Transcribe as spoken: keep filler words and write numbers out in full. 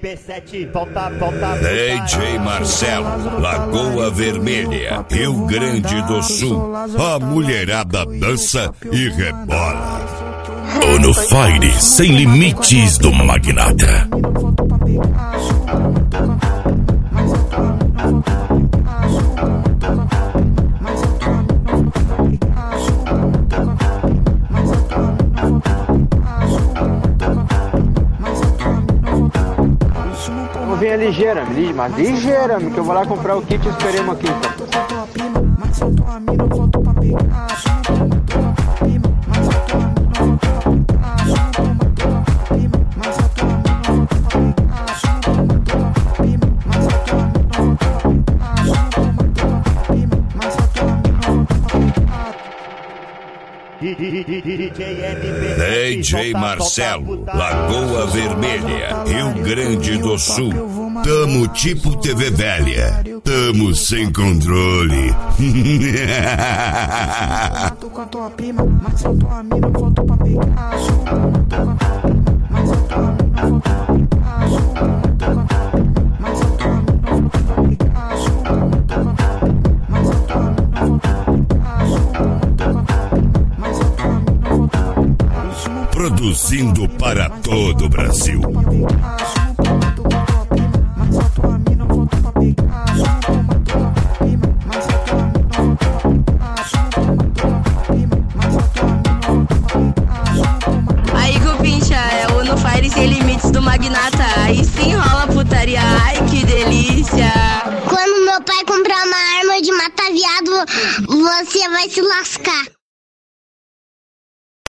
P sete, volta, volta. D J Marcelo, Lagoa Vermelha, Rio Grande do Sul. A mulherada dança e rebola. On Fire, sem limites do Magnata. Venha ligeira, mas ligeira, que eu vou lá comprar o kit e esperemos aqui então. D J Marcelo, Lagoa Vermelha, Rio Grande do Sul. Tamo tipo T V velha, tamo sem controle. Produzindo para todo o Brasil. Aí, Cupincha, é o No Fire Sem Limites do Magnata. Aí sim rola putaria, ai que delícia. Quando meu pai comprar uma arma de matar viado, você vai se lascar.